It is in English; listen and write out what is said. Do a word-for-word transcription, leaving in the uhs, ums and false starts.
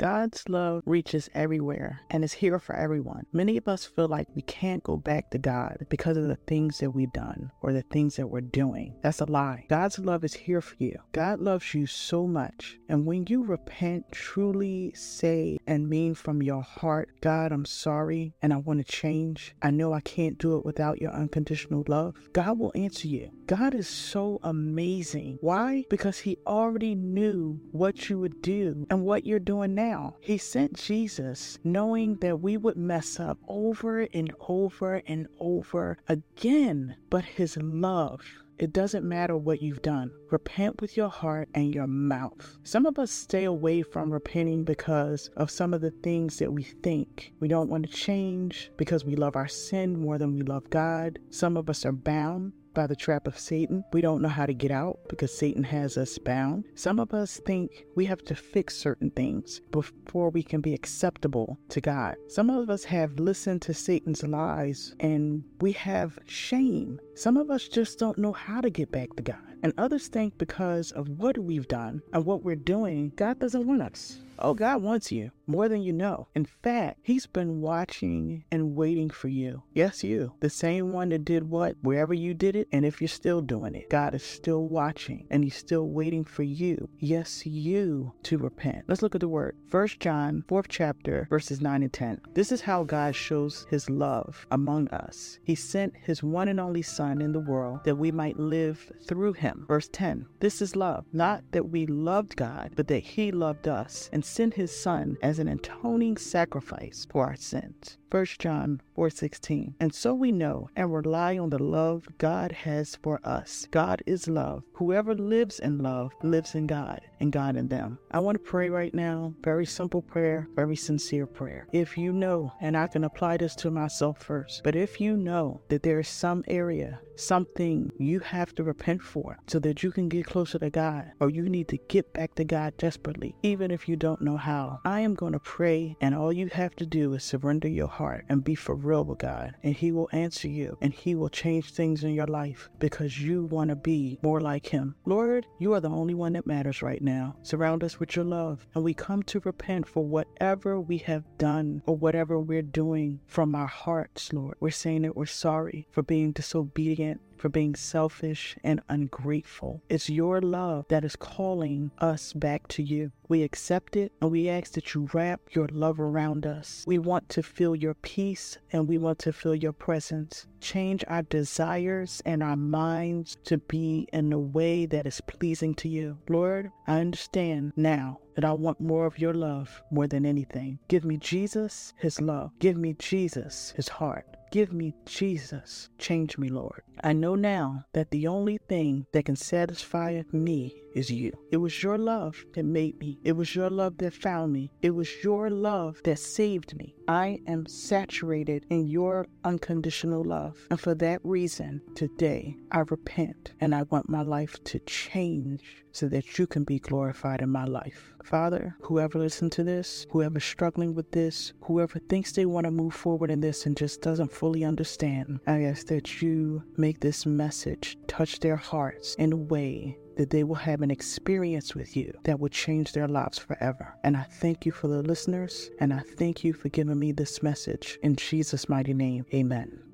God's love reaches everywhere and is here for everyone. Many of us feel like we can't go back to God because of the things that we've done or the things that we're doing. That's a lie. God's love is here for you. God loves you so much. And when you repent, truly say and mean from your heart, God, I'm sorry and I want to change. I know I can't do it without your unconditional love. God will answer you. God is so amazing. Why? Because he already knew what you would do and what you're doing now. He sent Jesus knowing that we would mess up over and over and over again. But his love, it doesn't matter what you've done. Repent with your heart and your mouth. Some of us stay away from repenting because of some of the things that we think. We don't want to change because we love our sin more than we love God. Some of us are bound by the trap of Satan. We don't know how to get out because Satan has us bound. Some of us think we have to fix certain things before we can be acceptable to God. Some of us have listened to Satan's lies and we have shame. Some of us just don't know how to get back to God. And others think because of what we've done and what we're doing, God doesn't want us. Oh, God wants you more than you know. In fact, he's been watching and waiting for you. Yes, you. The same one that did what? Wherever you did it. And if you're still doing it, God is still watching and he's still waiting for you. Yes, you to repent. Let's look at the word. First John, fourth chapter, verses nine and ten. This is how God shows his love among us. He sent his one and only Son in the world that we might live through him. Verse ten. This is love. Not that we loved God, but that he loved us and sent his Son as an atoning sacrifice for our sins. First John four sixteen. And so we know and rely on the love God has for us. God is love. Whoever lives in love lives in God and God in them. I want to pray right now. Very simple prayer, very sincere prayer. If you know, and I can apply this to myself first, but if you know that there is some area, something you have to repent for so that you can get closer to God, or you need to get back to God desperately, even if you don't know how, I am going to pray, and all you have to do is surrender your heart and be for real with God, and he will answer you and he will change things in your life because you want to be more like him. Lord, you are the only one that matters right now. Surround us with your love, and we come to repent for whatever we have done or whatever we're doing from our hearts, Lord. We're saying that we're sorry for being disobedient, for being selfish and ungrateful. It's your love that is calling us back to you. We accept it and we ask that you wrap your love around us. We want to feel your peace and we want to feel your presence. Change our desires and our minds to be in a way that is pleasing to you. Lord, I understand now that I want more of your love more than anything. Give me Jesus, his love. Give me Jesus, his heart. Give me Jesus. Change me, Lord. I know now that the only thing that can satisfy me is you. It was your love that made me. It was your love that found me. It was your love that saved me. I am saturated in your unconditional love. And for that reason, today, I repent and I want my life to change so that you can be glorified in my life. Father, whoever listens to this, whoever's struggling with this, whoever thinks they want to move forward in this and just doesn't fully understand, I ask that you make this message touch their hearts in a way that they will have an experience with you that will change their lives forever. And I thank you for the listeners, and I thank you for giving me this message. In Jesus' mighty name, amen.